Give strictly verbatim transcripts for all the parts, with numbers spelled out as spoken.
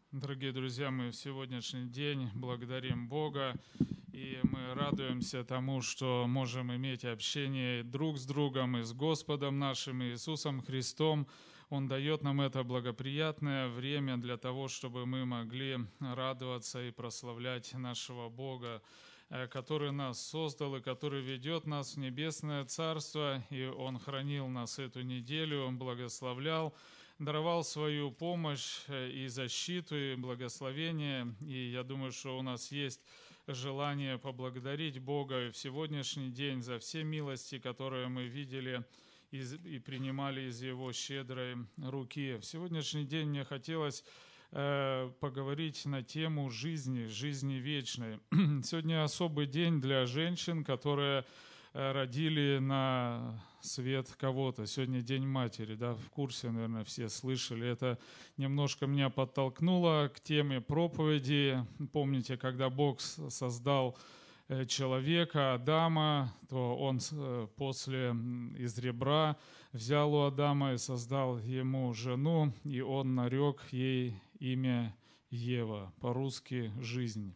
Дорогие друзья, мы в сегодняшний день благодарим Бога, и мы радуемся тому, что можем иметь общение друг с другом и с Господом нашим Иисусом Христом. Он дает нам это благоприятное время для того, чтобы мы могли радоваться и прославлять нашего Бога, который нас создал и который ведет нас в небесное Царство, и Он хранил нас эту неделю, Он благословлял, даровал свою помощь и защиту, и благословение. И я думаю, что у нас есть желание поблагодарить Бога в сегодняшний день за все милости, которые мы видели и принимали из Его щедрой руки. В сегодняшний день мне хотелось э, поговорить на тему жизни, жизни вечной. Сегодня особый день для женщин, которые родили на свет кого-то. Сегодня День матери, да, в курсе, наверное, все слышали. Это немножко меня подтолкнуло к теме проповеди. Помните, когда Бог создал человека, Адама, то Он после из ребра взял у Адама и создал ему жену, и Он нарек ей имя Ева, по-русски «жизнь».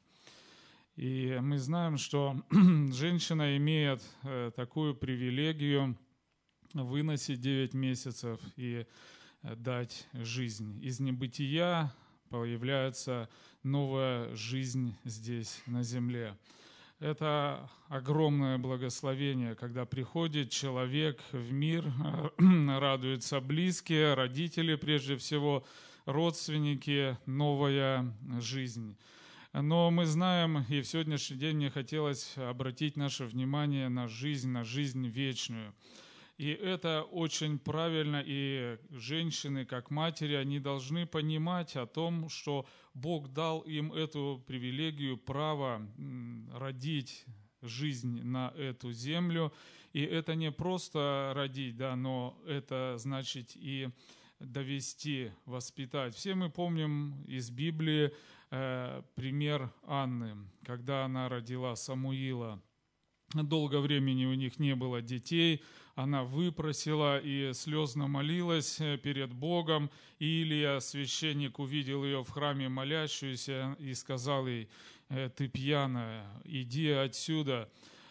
И мы знаем, что женщина имеет такую привилегию выносить девять месяцев и дать жизнь. Из небытия появляется новая жизнь здесь, на земле. Это огромное благословение, когда приходит человек в мир, радуются близкие, родители прежде всего, родственники, новая жизнь. Но мы знаем, и в сегодняшний день мне хотелось обратить наше внимание на жизнь, на жизнь вечную. И это очень правильно, и женщины, как матери, они должны понимать о том, что Бог дал им эту привилегию, право родить жизнь на эту землю. И это не просто родить, да, но это значит и довести, воспитать. Все мы помним из Библии э, пример Анны, когда она родила Самуила. Долго времени у них не было детей, она выпросила и слезно молилась перед Богом. И Илия, священник, увидел ее в храме молящуюся и сказал ей: «Ты пьяная, иди отсюда».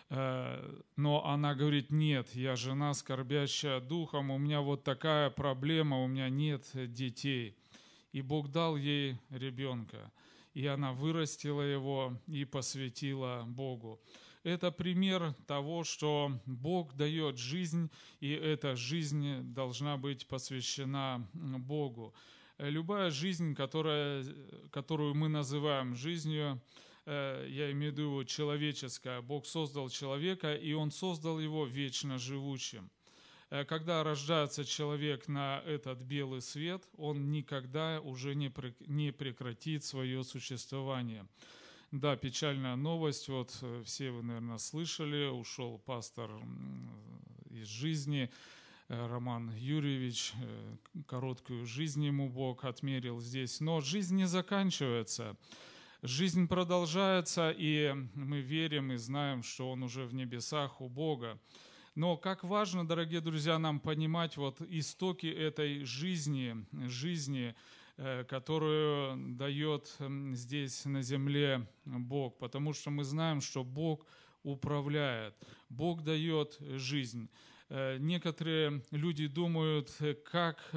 Но она говорит: «Нет, я жена, скорбящая духом, у меня вот такая проблема, у меня нет детей». И Бог дал ей ребенка, и она вырастила его и посвятила Богу. Это пример того, что Бог дает жизнь, и эта жизнь должна быть посвящена Богу. Любая жизнь, которая, которую мы называем жизнью, я имею в виду человеческая, Бог создал человека, и Он создал его вечно живущим. Когда рождается человек на этот белый свет, он никогда уже не прекратит свое существование. Да, печальная новость, вот все вы, наверное, слышали, ушел пастор из жизни, Роман Юрьевич, короткую жизнь ему Бог отмерил здесь. Но жизнь не заканчивается, жизнь продолжается, и мы верим и знаем, что он уже в небесах у Бога. Но как важно, дорогие друзья, нам понимать вот истоки этой жизни, жизни, которую дает здесь на земле Бог, потому что мы знаем, что Бог управляет, Бог дает жизнь. Некоторые люди думают, как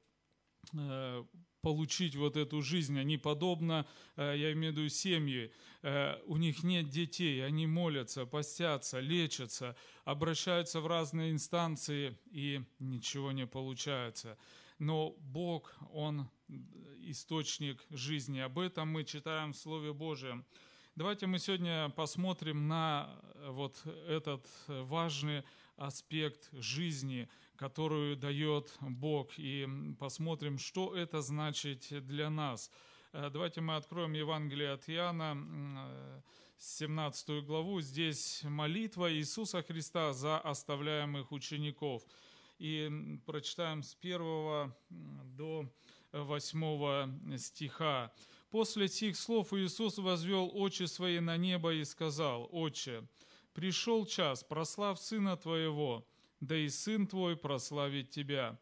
получить вот эту жизнь. Они подобно, я имею в виду семьи, у них нет детей, они молятся, постятся, лечатся, обращаются в разные инстанции, и ничего не получается. Но Бог, Он источник жизни. Об этом мы читаем в Слове Божьем. Давайте мы сегодня посмотрим на вот этот важный аспект жизни, которую дает Бог, и посмотрим, что это значит для нас. Давайте мы откроем Евангелие от Иоанна, семнадцатую главу. Здесь молитва Иисуса Христа за оставляемых учеников. И прочитаем с первого до восьмого стиха. «После сих слов Иисус возвел очи свои на небо и сказал: Отче, пришел час, прославь Сына Твоего, да и Сын Твой прославит Тебя,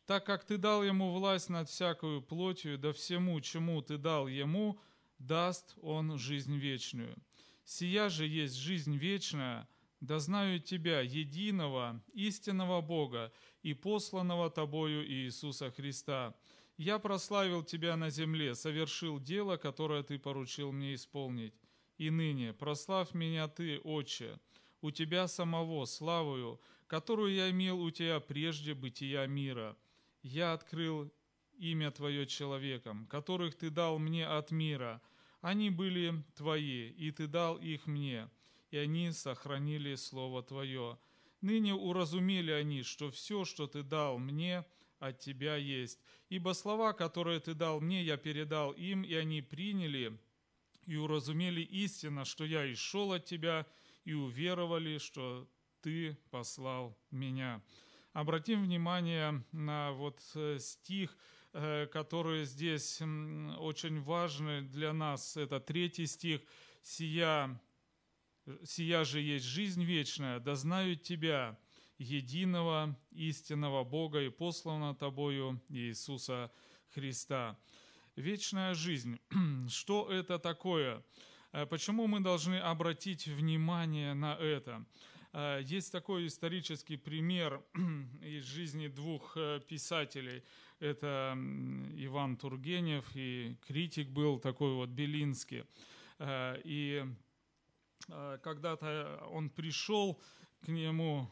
так как ты дал ему власть над всякою плотью, да всему, чему ты дал ему, даст он жизнь вечную. Сия же есть жизнь вечная, да знают тебя, единого, истинного Бога и посланного тобою Иисуса Христа. Я прославил тебя на земле, совершил дело, которое ты поручил мне исполнить. И ныне прославь меня ты, Отче, у тебя самого славою, которую я имел у тебя прежде бытия мира. Я открыл имя Твое человекам, которых Ты дал мне от мира. Они были Твои, и Ты дал их мне, и они сохранили Слово Твое. Ныне уразумели они, что все, что Ты дал мне, от Тебя есть. Ибо слова, которые Ты дал мне, я передал им, и они приняли и уразумели истинно, что я исшел от Тебя, и уверовали, что Ты послал меня». Обратим внимание на вот стих, который здесь очень важный для нас. Это третий стих. «Сия, сия же есть жизнь вечная, да знают Тебя, единого истинного Бога и посланного Тобою Иисуса Христа». Вечная жизнь. Что это такое? Почему мы должны обратить внимание на это? Есть такой исторический пример из жизни двух писателей. Это Иван Тургенев и критик был такой вот Белинский. И когда-то он пришел к нему,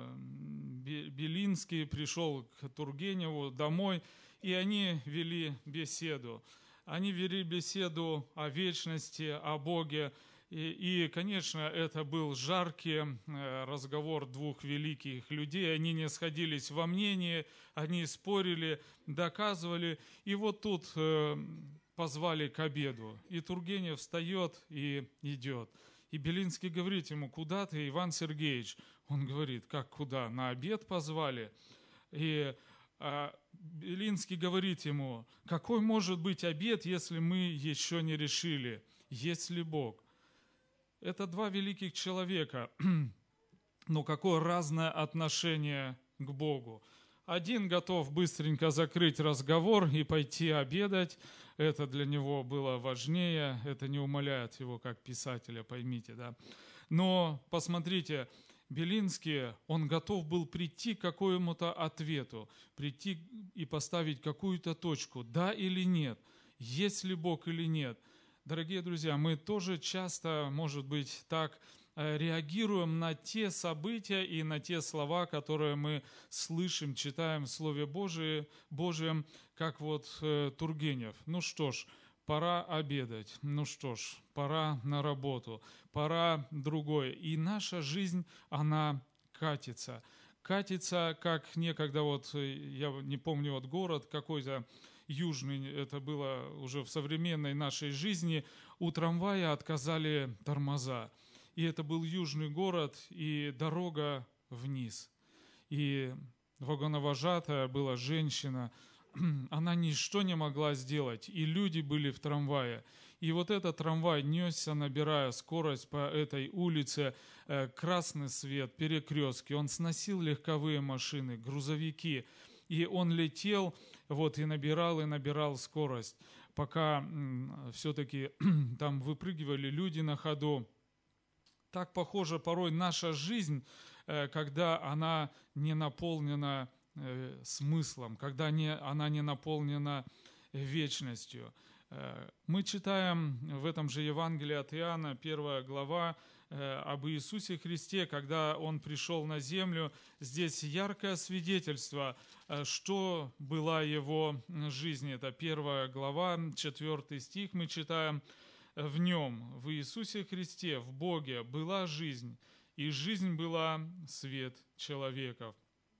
Белинский пришел к Тургеневу домой, и они вели беседу. Они вели беседу о вечности, о Боге. И, и, конечно, это был жаркий разговор двух великих людей. Они не сходились во мнении, они спорили, доказывали. И вот тут э, позвали к обеду. И Тургенев встает и идет. И Белинский говорит ему: «Куда ты, Иван Сергеевич?» Он говорит: «Как куда? На обед позвали?» И а Белинский говорит ему: «Какой может быть обед, если мы еще не решили, есть ли Бог?» Это два великих человека, но какое разное отношение к Богу. Один готов быстренько закрыть разговор и пойти обедать. Это для него было важнее, это не умаляет его как писателя, поймите, да. Но посмотрите, Белинский, он готов был прийти к какому-то ответу, прийти и поставить какую-то точку, да или нет, есть ли Бог или нет. Дорогие друзья, мы тоже часто, может быть, так реагируем на те события и на те слова, которые мы слышим, читаем в Слове Божие, Божьем, как вот э, Тургенев. Ну что ж, пора обедать, ну что ж, пора на работу, пора другое. И наша жизнь, она катится. Катится, как некогда, вот я не помню, вот город какой-то, южный, это было уже в современной нашей жизни, у трамвая отказали тормоза. И это был южный город, и дорога вниз. И вагоновожатая была женщина, она ничто не могла сделать, и люди были в трамвае. И вот этот трамвай несся, набирая скорость по этой улице, красный свет, перекрестки, он сносил легковые машины, грузовики, и он летел, вот, и набирал, и набирал скорость, пока все-таки там выпрыгивали люди на ходу. Так похожа порой наша жизнь, когда она не наполнена смыслом, когда не, она не наполнена вечностью. Мы читаем в этом же Евангелии от Иоанна, первая глава, об Иисусе Христе, когда Он пришел на землю. Здесь яркое свидетельство, что была Его жизнь. Это первая глава, четвертый стих мы читаем. В Нем, в Иисусе Христе, в Боге была жизнь, и жизнь была свет человеков.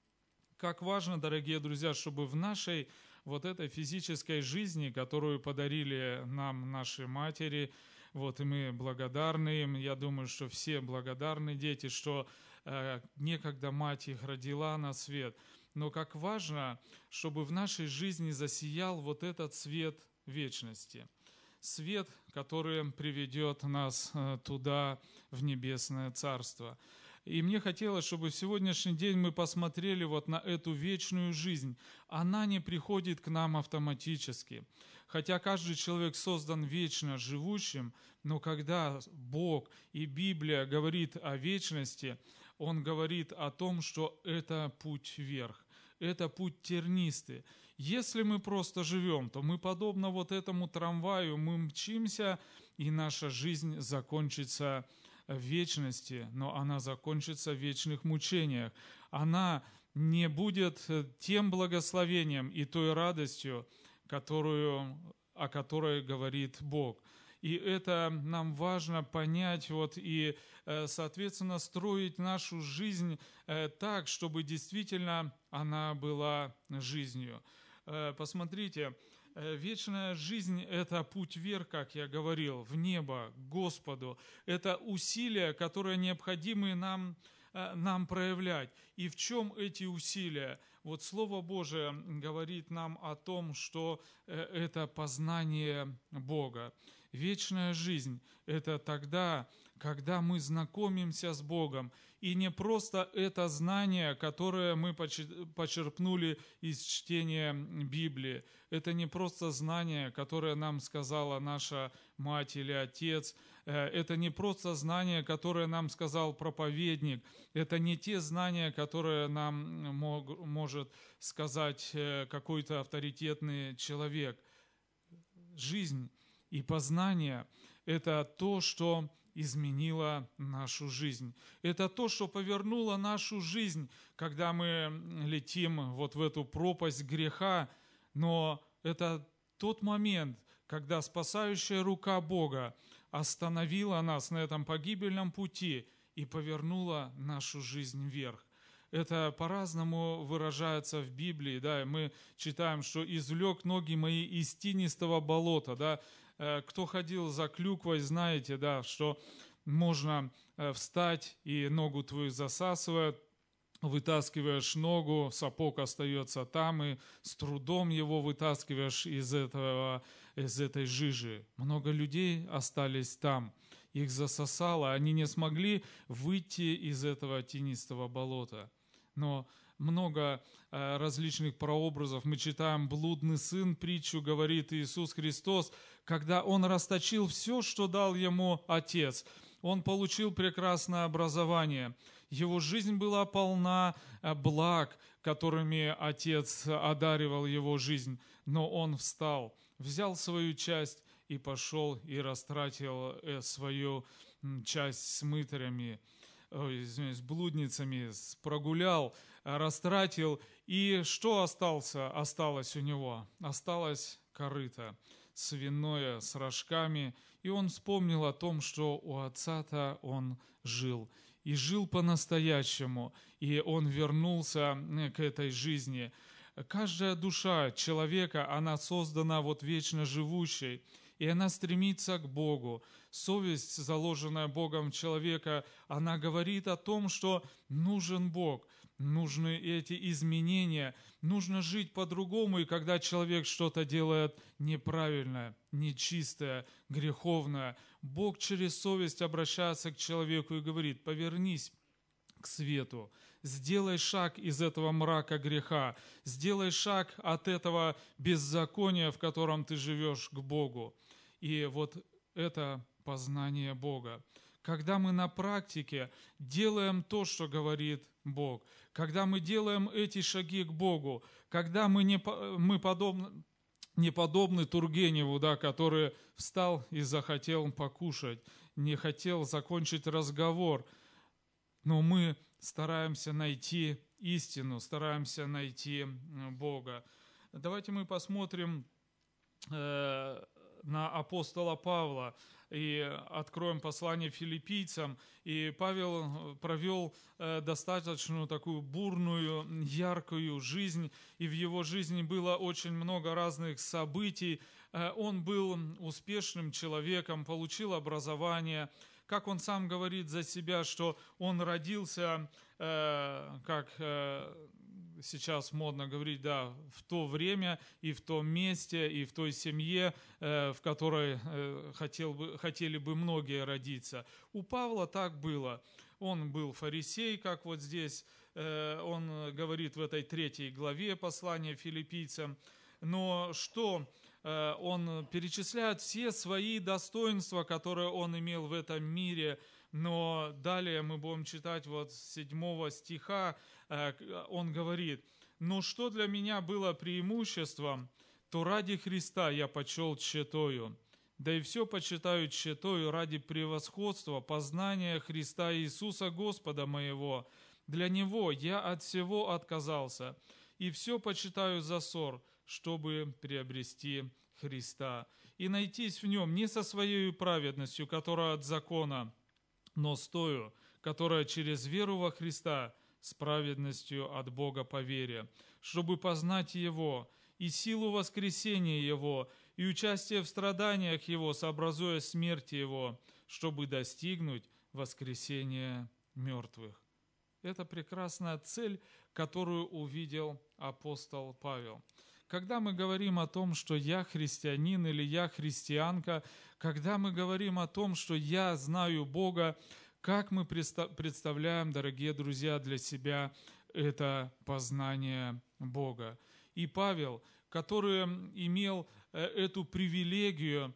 Как важно, дорогие друзья, чтобы в нашей вот этой физической жизни, которую подарили нам наши матери, вот, и мы благодарны им, я думаю, что все благодарны дети, что э, некогда мать их родила на свет. Но как важно, чтобы в нашей жизни засиял вот этот свет вечности. Свет, который приведет нас туда, в небесное царство. И мне хотелось, чтобы в сегодняшний день мы посмотрели вот на эту вечную жизнь. Она не приходит к нам автоматически. Хотя каждый человек создан вечно живущим, но когда Бог и Библия говорит о вечности, Он говорит о том, что это путь вверх, это путь тернистый. Если мы просто живем, то мы подобно вот этому трамваю, мы мчимся, и наша жизнь закончится в вечности, но она закончится в вечных мучениях. Она не будет тем благословением и той радостью, которую, о которой говорит Бог. И это нам важно понять вот, и, соответственно, строить нашу жизнь так, чтобы действительно она была жизнью. Посмотрите, вечная жизнь – это путь вверх, как я говорил, в небо, к Господу. Это усилия, которые необходимы нам, нам проявлять. И в чем эти усилия? Вот Слово Божие говорит нам о том, что это познание Бога. Вечная жизнь – это тогда, когда мы знакомимся с Богом. И не просто это знание, которое мы почерпнули из чтения Библии. Это не просто знание, которое нам сказала наша мать или отец. Это не просто знание, которое нам сказал проповедник. Это не те знания, которые нам мог, может сказать какой-то авторитетный человек. Жизнь и познание – это то, что изменило нашу жизнь. Это то, что повернуло нашу жизнь, когда мы летим вот в эту пропасть греха. Но это тот момент, когда спасающая рука Бога остановила нас на этом погибельном пути и повернула нашу жизнь вверх. Это по-разному выражается в Библии, да, мы читаем, что «извлек ноги мои из тинистого болота», да. Кто ходил за клюквой, знаете, да, что можно встать, и ногу твою засасывает, вытаскиваешь ногу, сапог остается там, и с трудом его вытаскиваешь из, этого, из этой жижи. Много людей остались там, их засосало, они не смогли выйти из этого тинистого болота. Но много э, различных прообразов. Мы читаем «Блудный сын», притчу говорит Иисус Христос, когда Он расточил все, что дал Ему Отец. Он получил прекрасное образование. Его жизнь была полна благ, которыми Отец одаривал его жизнь. Но Он встал, взял свою часть и пошел и растратил свою часть с мытарями, ой, извиняюсь, с блудницами, прогулял, растратил. И что остался, осталось у него? Осталось корыто свиное с рожками. И он вспомнил о том, что у отца-то он жил. И жил по-настоящему. И он вернулся к этой жизни. Каждая душа человека, она создана вот вечно живущей. И она стремится к Богу. Совесть, заложенная Богом в человека, она говорит о том, что нужен Бог, нужны эти изменения, нужно жить по-другому. И когда человек что-то делает неправильное, нечистое, греховное, Бог через совесть обращается к человеку и говорит: повернись к свету, сделай шаг из этого мрака греха, сделай шаг от этого беззакония, в котором ты живешь, к Богу. И вот это познание Бога. Когда мы на практике делаем то, что говорит Бог, когда мы делаем эти шаги к Богу, когда мы, не, мы подобны, не подобны Тургеневу, да, который встал и захотел покушать, не хотел закончить разговор, но мы стараемся найти истину, стараемся найти Бога. Давайте мы посмотрим э, на апостола Павла и откроем послание филиппийцам. И Павел провел э, достаточно такую бурную, яркую жизнь, и в его жизни было очень много разных событий. Э, он был успешным человеком, получил образование. Как он сам говорит за себя, что он родился, э, как э, сейчас модно говорить, да, в то время и в том месте, и в той семье, э, в которой э, хотел бы, хотели бы многие родиться. У Павла так было. Он был фарисей, как вот здесь он говорит в этой третьей главе послания филиппийцам. Но что? Он перечисляет все свои достоинства, которые он имел в этом мире. Но далее мы будем читать вот с седьмого стиха, он говорит: «Но что для меня было преимуществом, то ради Христа я почел тщетою. Да и все почитаю тщетою ради превосходства, познания Христа Иисуса Господа моего. Для Него я от всего отказался, и все почитаю за ссор, чтобы приобрести Христа, и найтись в Нем не со своей праведностью, которая от закона, но с тою, которая через веру во Христа, с праведностью от Бога по вере, чтобы познать Его и силу воскресения Его, и участие в страданиях Его, сообразуя смерти Его, чтобы достигнуть воскресения мертвых». Это прекрасная цель, которую увидел апостол Павел. Когда мы говорим о том, что я христианин или я христианка, когда мы говорим о том, что я знаю Бога, как мы представляем, дорогие друзья, для себя это познание Бога. И Павел, который имел эту привилегию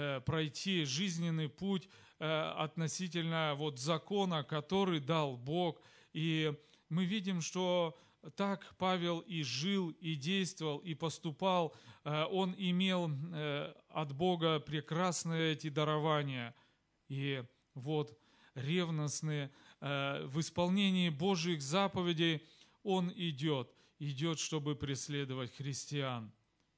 пройти жизненный путь относительно вот закона, который дал Бог, и мы видим, что так Павел и жил, и действовал, и поступал. Он имел от Бога прекрасные эти дарования. И вот ревностные в исполнении Божьих заповедей он идет, идет, чтобы преследовать христиан.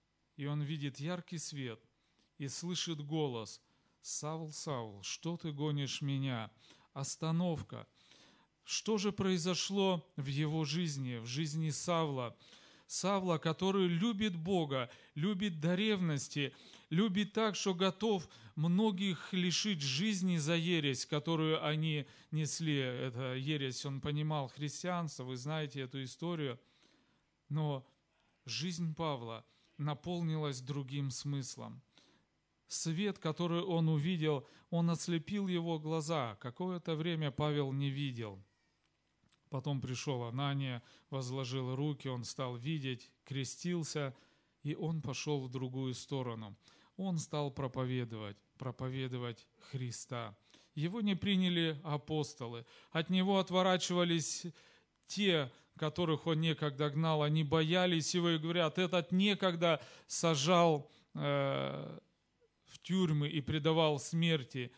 И он видит яркий свет и слышит голос: «Савл, Савл, что ты гонишь меня?» Остановка. Что же произошло в его жизни, в жизни Савла? Савла, который любит Бога, любит до ревности, любит так, что готов многих лишить жизни за ересь, которую они несли. Это ересь, он понимал христианство, вы знаете эту историю. Но жизнь Павла наполнилась другим смыслом. Свет, который он увидел, он ослепил его глаза. Какое-то время Павел не видел. Потом пришел Анания, возложил руки, он стал видеть, крестился, и он пошел в другую сторону. Он стал проповедовать, проповедовать Христа. Его не приняли апостолы, от него отворачивались те, которых он некогда гнал, они боялись его и говорят: этот некогда сажал э, в тюрьмы и предавал смерти.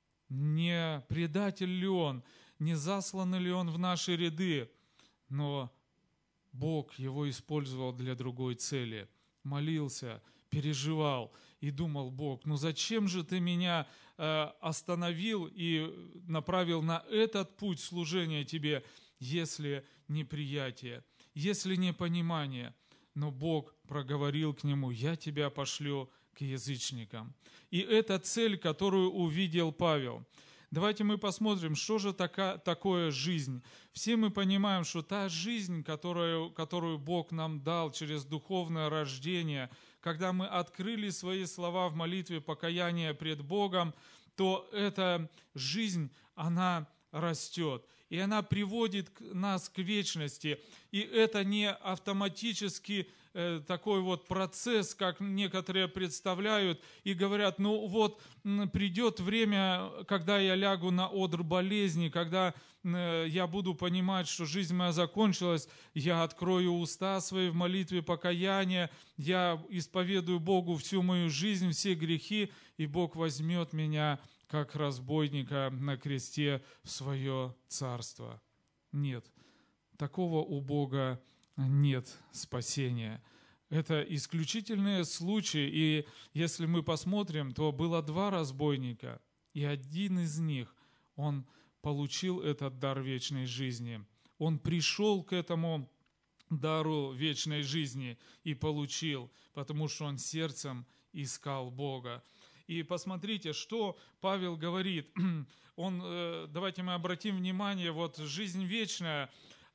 Не предатель ли он? Не заслан ли он в наши ряды? Но Бог его использовал для другой цели. Молился, переживал и думал: Бог, ну зачем же ты меня э, остановил и направил на этот путь служения тебе, если неприятие, если непонимание? Но Бог проговорил к нему: я тебя пошлю к язычникам. И это цель, которую увидел Павел. Давайте мы посмотрим, что же така, такое жизнь. Все мы понимаем, что та жизнь, которую, которую Бог нам дал через духовное рождение, когда мы открыли свои слова в молитве покаяния пред Богом, то эта жизнь, она растет. И она приводит нас к вечности. И это не автоматически э, такой вот процесс, как некоторые представляют и говорят: ну вот придет время, когда я лягу на одр болезни, когда э, я буду понимать, что жизнь моя закончилась, я открою уста свои в молитве покаяния, я исповедую Богу всю мою жизнь, все грехи, и Бог возьмет меня как разбойника на кресте в свое царство. Нет, такого у Бога нет спасения. Это исключительные случаи, и если мы посмотрим, то было два разбойника, и один из них, он получил этот дар вечной жизни. Он пришел к этому дару вечной жизни и получил, потому что он сердцем искал Бога. И посмотрите, что Павел говорит. Он, давайте мы обратим внимание, вот жизнь вечная,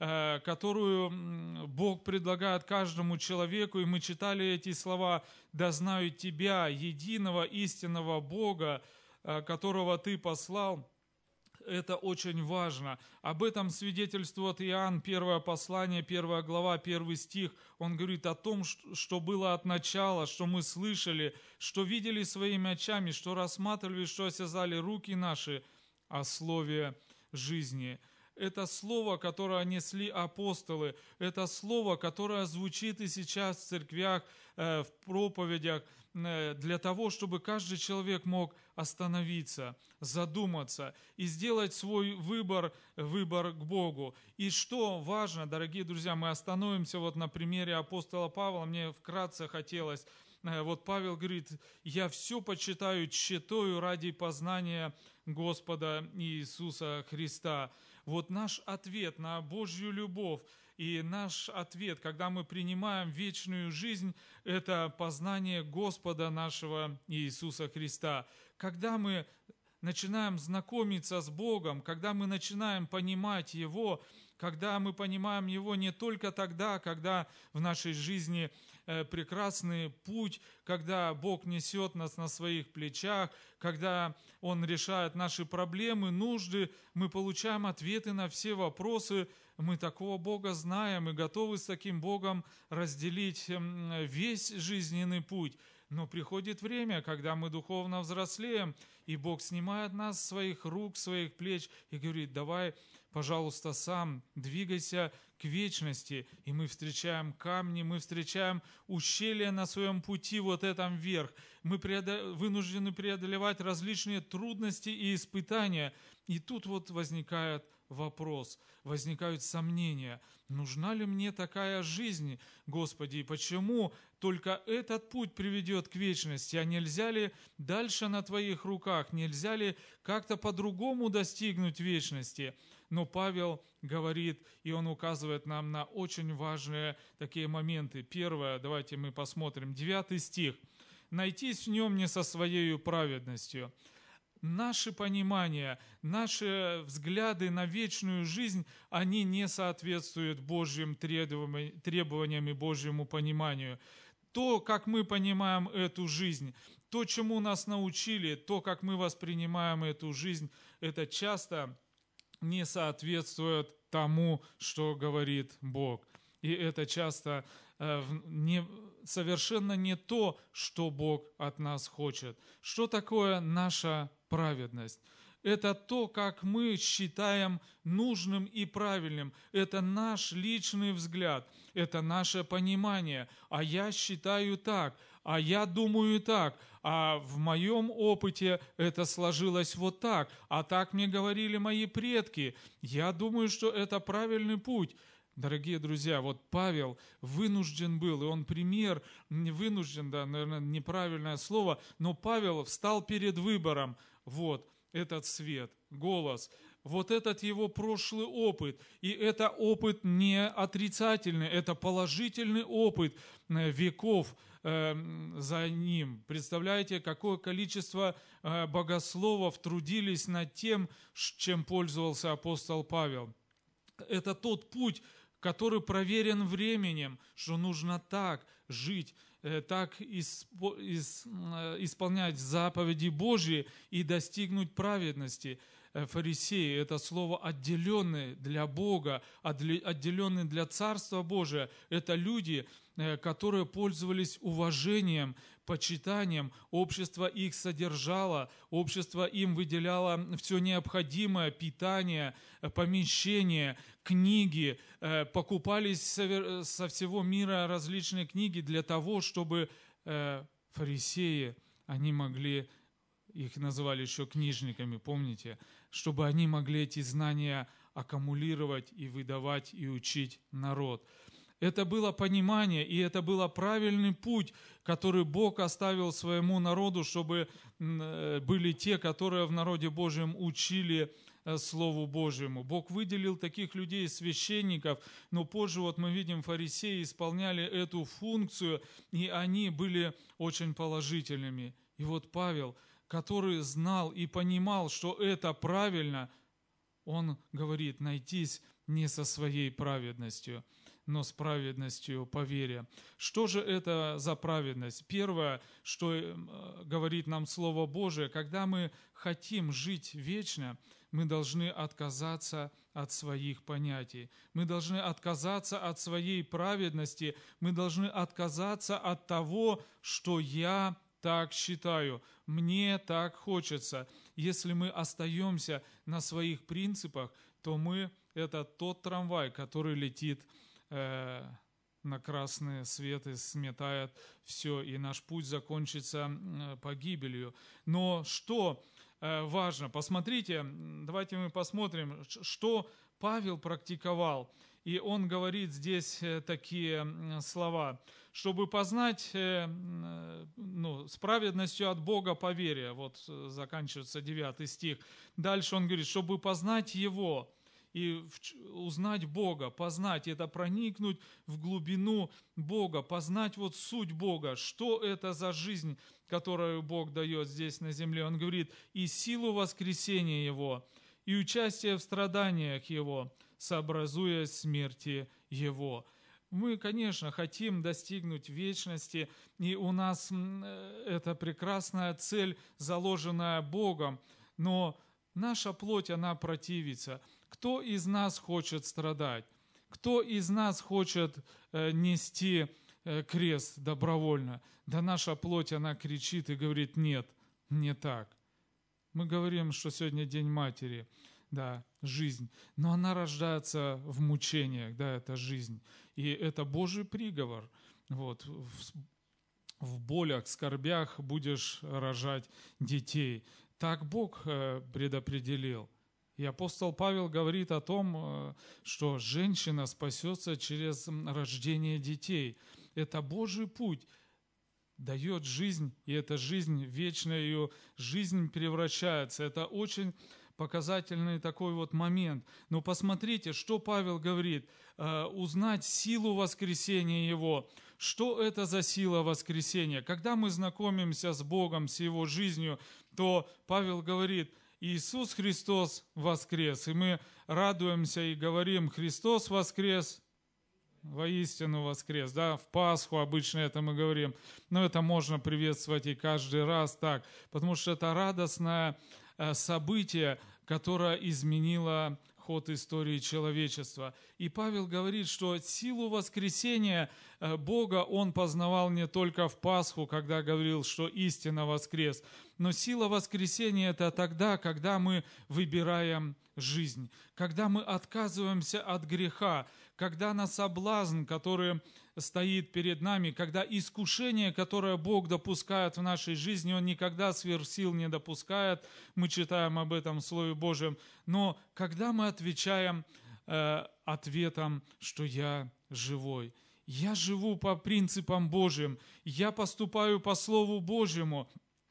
которую Бог предлагает каждому человеку, и мы читали эти слова: «Да знают Тебя, единого истинного Бога, которого Ты послал, Это очень важно. Об этом свидетельствует Иоанн, первое послание, первая глава, первый стих. Он говорит о том, что было от начала, что мы слышали, что видели своими очами, что рассматривали, что осязали руки наши о слове жизни. Это слово, которое несли апостолы, это слово, которое звучит и сейчас в церквях, в проповедях, для того, чтобы каждый человек мог остановиться, задуматься и сделать свой выбор, выбор к Богу. И что важно, дорогие друзья, мы остановимся вот на примере апостола Павла, мне вкратце хотелось. Вот Павел говорит: «Я все почитаю тщетою ради познания Господа Иисуса Христа». Вот наш ответ на Божью любовь и наш ответ, когда мы принимаем вечную жизнь, это познание Господа нашего Иисуса Христа. Когда мы начинаем знакомиться с Богом, когда мы начинаем понимать Его, когда мы понимаем Его не только тогда, когда в нашей жизни прекрасный путь, когда Бог несет нас на своих плечах, когда Он решает наши проблемы, нужды, мы получаем ответы на все вопросы. Мы такого Бога знаем и готовы с таким Богом разделить весь жизненный путь. Но приходит время, когда мы духовно взрослеем, и Бог снимает нас с своих рук, своих плеч и говорит: давай, пожалуйста, сам двигайся к вечности. И мы встречаем камни, мы встречаем ущелья на своем пути вот этом вверх. Мы преодо... вынуждены преодолевать различные трудности и испытания. И тут вот возникает вопрос, возникают сомнения. Нужна ли мне такая жизнь, Господи, и почему только этот путь приведет к вечности, а нельзя ли дальше на Твоих руках, нельзя ли как-то по-другому достигнуть вечности? Но Павел говорит, и он указывает нам на очень важные такие моменты. Первое, давайте мы посмотрим, девятый стих. «Найтись в нем не со своей праведностью». Наши понимания, наши взгляды на вечную жизнь, они не соответствуют Божьим требованиям и Божьему пониманию. То, как мы понимаем эту жизнь, то, чему нас научили, то, как мы воспринимаем эту жизнь, это часто не соответствует тому, что говорит Бог. И это часто э, не, совершенно не то, что Бог от нас хочет. Что такое наша праведность? Это то, как мы считаем нужным и правильным. Это наш личный взгляд, это наше понимание. А я считаю так, а я думаю так, а в моем опыте это сложилось вот так, а так мне говорили мои предки. Я думаю, что это правильный путь. Дорогие друзья, вот Павел вынужден был, и он пример, не вынужден, да, наверное, неправильное слово, но Павел встал перед выбором. Вот этот свет, голос, вот этот его прошлый опыт. И это опыт не отрицательный, это положительный опыт веков э, за ним. Представляете, какое количество э, богословов трудились над тем, чем пользовался апостол Павел. Это тот путь, который проверен временем, что нужно так жить, так исполнять заповеди Божьи и достигнуть праведности. Фарисеи – это слово «отделенные для Бога», «отделенные для Царства Божия». Это люди, которые пользовались уважением, почитанием. Общество их содержало, общество им выделяло все необходимое: питание, помещение, книги. Покупались со всего мира различные книги для того, чтобы фарисеи, они могли, их называли еще книжниками, помните, чтобы они могли эти знания аккумулировать и выдавать, и учить народ. Это было понимание, и это был правильный путь, который Бог оставил своему народу, чтобы были те, которые в народе Божьем учили Слову Божьему. Бог выделил таких людей, священников, но позже вот мы видим, фарисеи исполняли эту функцию, и они были очень положительными. И вот Павел, который знал и понимал, что это правильно, он говорит: найтись не со своей праведностью. но с праведностью по вере. Что же это за праведность? Первое, что говорит нам Слово Божие, когда мы хотим жить вечно, мы должны отказаться от своих понятий. Мы должны отказаться от своей праведности. Мы должны отказаться от того, что я так считаю, мне так хочется. Если мы остаемся на своих принципах, то мы – это тот трамвай, который летит э, на красный свет и сметает все, и наш путь закончится э, погибелью. Но что э, важно? Посмотрите, давайте мы посмотрим, что Павел практиковал. И он говорит здесь такие слова, чтобы познать ну, с праведностью от Бога по вере. Вот заканчивается девятый стих. Дальше он говорит, чтобы познать Его и узнать Бога. Познать – это проникнуть в глубину Бога, познать вот суть Бога. Что это за жизнь, которую Бог дает здесь на земле? Он говорит, и силу воскресения Его, и участие в страданиях Его, сообразуясь смерти Его. Мы, конечно, хотим достигнуть вечности, и у нас это прекрасная цель, заложенная Богом, но наша плоть, она противится. Кто из нас хочет страдать? Кто из нас хочет нести крест добровольно? Да наша плоть, она кричит и говорит, нет, не так. Мы говорим, что сегодня День Матери. Да, жизнь. Но она рождается в мучениях, да, это жизнь. И это Божий приговор. Вот, в, в болях, скорбях будешь рожать детей. Так Бог предопределил. И апостол Павел говорит о том, что женщина спасется через рождение детей. Это Божий путь. Дает жизнь, и эта жизнь, вечная ее жизнь превращается. Это очень показательный такой вот момент. Но посмотрите, что Павел говорит. Э, узнать силу воскресения Его. Что это за сила воскресения? Когда мы знакомимся с Богом, с Его жизнью, то Павел говорит, Иисус Христос воскрес. И мы радуемся и говорим, Христос воскрес, воистину воскрес. Да? В Пасху обычно это мы говорим. Но это можно приветствовать и каждый раз так. Потому что это радостное событие, которое изменило ход истории человечества. И Павел говорит, что силу воскресения Бога он познавал не только в Пасху, когда говорил, что истинно воскрес, но сила воскресения – это тогда, когда мы выбираем жизнь, когда мы отказываемся от греха, когда на соблазн, который стоит перед нами, когда искушение, которое Бог допускает в нашей жизни, Он никогда сверхсил не допускает, мы читаем об этом в Слове Божьем, но когда мы отвечаем э, ответом, что я живой, я живу по принципам Божьим, я поступаю по Слову Божьему,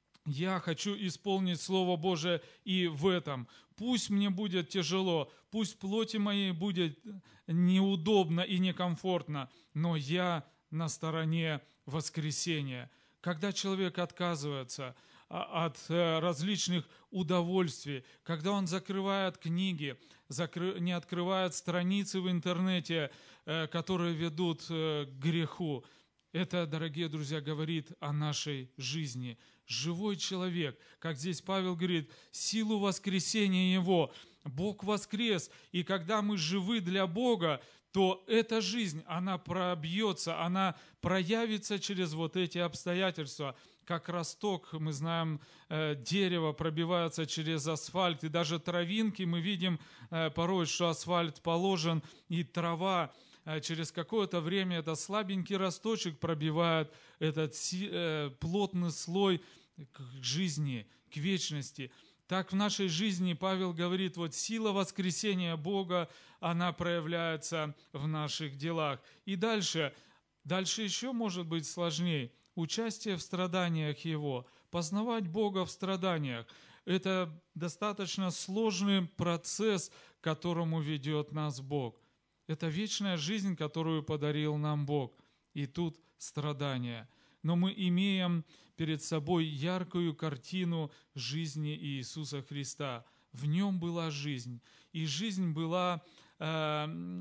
я хочу исполнить Слово Божие и в этом. Пусть мне будет тяжело, пусть плоти моей будет неудобно и некомфортно, но я на стороне воскресения. Когда человек отказывается от различных удовольствий, когда он закрывает книги, не открывает страницы в интернете, которые ведут к греху, это, дорогие друзья, говорит о нашей жизни. Живой человек, как здесь Павел говорит, силу воскресения Его. Бог воскрес, и когда мы живы для Бога, то эта жизнь, она пробьется, она проявится через вот эти обстоятельства. Как росток, мы знаем, дерево пробивается через асфальт, и даже травинки, мы видим порой, что асфальт положен, и трава, через какое-то время этот слабенький росточек пробивает этот плотный слой к жизни, к вечности. Так в нашей жизни Павел говорит, вот сила воскресения Бога, она проявляется в наших делах. И дальше, дальше еще может быть сложнее. Участие в страданиях Его, познавать Бога в страданиях. Это достаточно сложный процесс, к которому ведет нас Бог. Это вечная жизнь, которую подарил нам Бог. И тут страдания. Но мы имеем перед собой яркую картину жизни Иисуса Христа. В Нем была жизнь. И жизнь была э,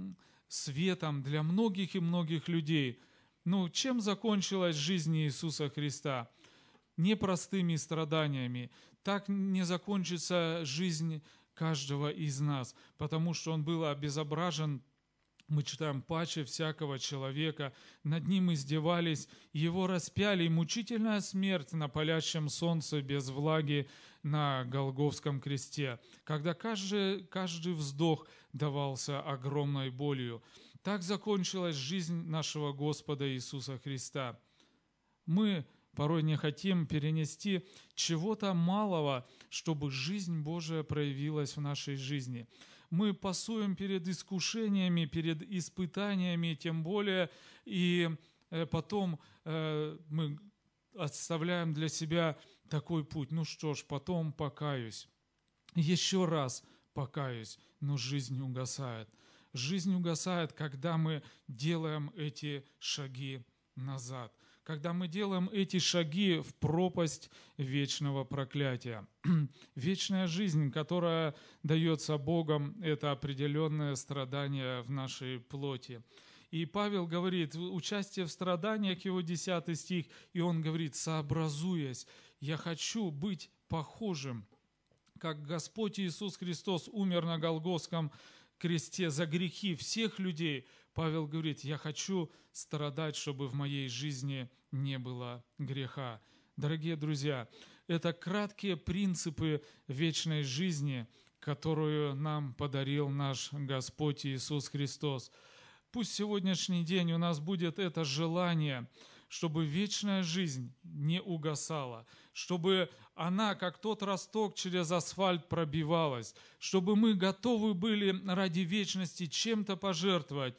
светом для многих и многих людей. Ну, чем закончилась жизнь Иисуса Христа? Непростыми страданиями. Так не закончится жизнь каждого из нас, потому что Он был обезображен. Мы читаем: паче всякого человека, над ним издевались, его распяли, и мучительная смерть на палящем солнце без влаги на Голгофском кресте, когда каждый, каждый вздох давался огромной болью. Так закончилась жизнь нашего Господа Иисуса Христа. Мы порой не хотим перенести чего-то малого, чтобы жизнь Божия проявилась в нашей жизни. Мы пасуем перед искушениями, перед испытаниями, тем более, и потом мы оставляем для себя такой путь. Ну что ж, потом покаюсь, еще раз покаюсь, но жизнь угасает. Жизнь угасает, когда мы делаем эти шаги назад, когда мы делаем эти шаги в пропасть вечного проклятия. Вечная жизнь, которая дается Богом, это определенное страдание в нашей плоти. И Павел говорит, участие в страданиях, его десятый стих, и он говорит: сообразуясь, я хочу быть похожим, как Господь Иисус Христос умер на Голгофском кресте за грехи всех людей. Павел говорит: я хочу страдать, чтобы в моей жизни не было греха. Дорогие друзья, это краткие принципы вечной жизни, которую нам подарил наш Господь Иисус Христос. Пусть сегодняшний день у нас будет это желание, чтобы вечная жизнь не угасала, чтобы она, как тот росток, через асфальт пробивалась, чтобы мы готовы были ради вечности чем-то пожертвовать.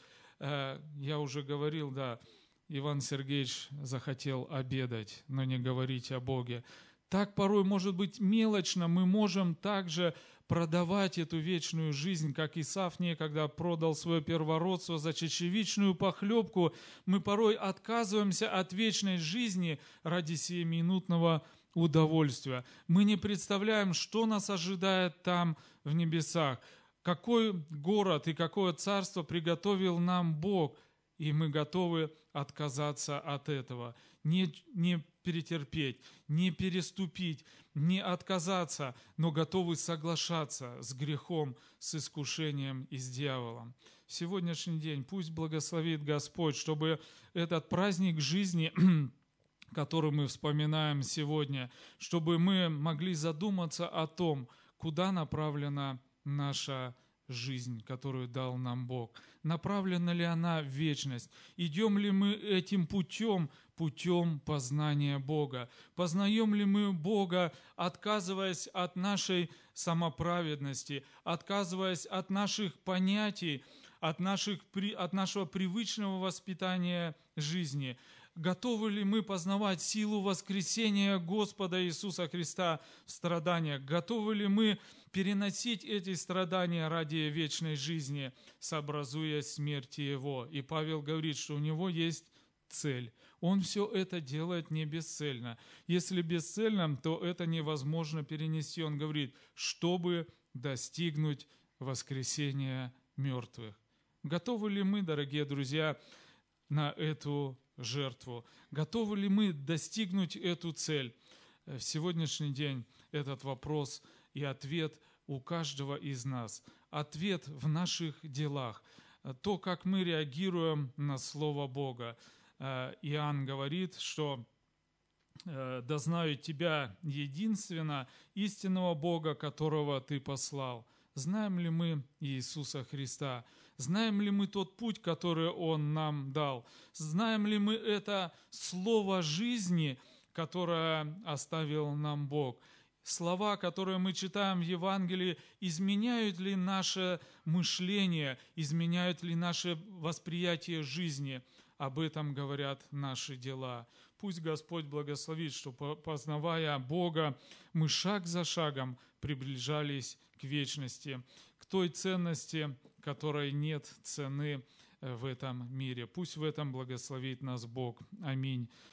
Я уже говорил, да, Иван Сергеевич захотел обедать, но не говорить о Боге. Так порой, может быть, мелочно мы можем также продавать эту вечную жизнь, как Исав некогда продал свое первородство за чечевичную похлебку. Мы порой отказываемся от вечной жизни ради сиюминутного удовольствия. Мы не представляем, что нас ожидает там в небесах, какой город и какое царство приготовил нам Бог, и мы готовы отказаться от этого, не, не перетерпеть, не переступить, не отказаться, но готовы соглашаться с грехом, с искушением и с дьяволом. В сегодняшний день пусть благословит Господь, чтобы этот праздник жизни, который мы вспоминаем сегодня, чтобы мы могли задуматься о том, куда направлена наша жизнь, которую дал нам Бог. Направлена ли она в вечность? Идем ли мы этим путем, путем познания Бога? Познаем ли мы Бога, отказываясь от нашей самоправедности, отказываясь от наших понятий, от, наших, от нашего привычного воспитания жизни? Готовы ли мы познавать силу воскресения Господа Иисуса Христа в страданиях? Готовы ли мы переносить эти страдания ради вечной жизни, сообразуясь смерти Его? И Павел говорит, что у него есть цель. Он все это делает не бесцельно. Если бесцельно, то это невозможно перенести. Он говорит, чтобы достигнуть воскресения мертвых. Готовы ли мы, дорогие друзья, на эту жертву? Готовы ли мы достигнуть эту цель? В сегодняшний день этот вопрос и ответ у каждого из нас. Ответ в наших делах. То, как мы реагируем на Слово Бога. Иоанн говорит, что «Да знают Тебя единственно, истинного Бога, которого Ты послал». Знаем ли мы Иисуса Христа? Знаем ли мы тот путь, который Он нам дал? Знаем ли мы это слово жизни, которое оставил нам Бог? Слова, которые мы читаем в Евангелии, изменяют ли наше мышление, изменяют ли наше восприятие жизни? Об этом говорят наши дела. Пусть Господь благословит, что, познавая Бога, мы шаг за шагом приближались к вечности, к той ценности, которой нет цены в этом мире. Пусть в этом благословит нас Бог. Аминь.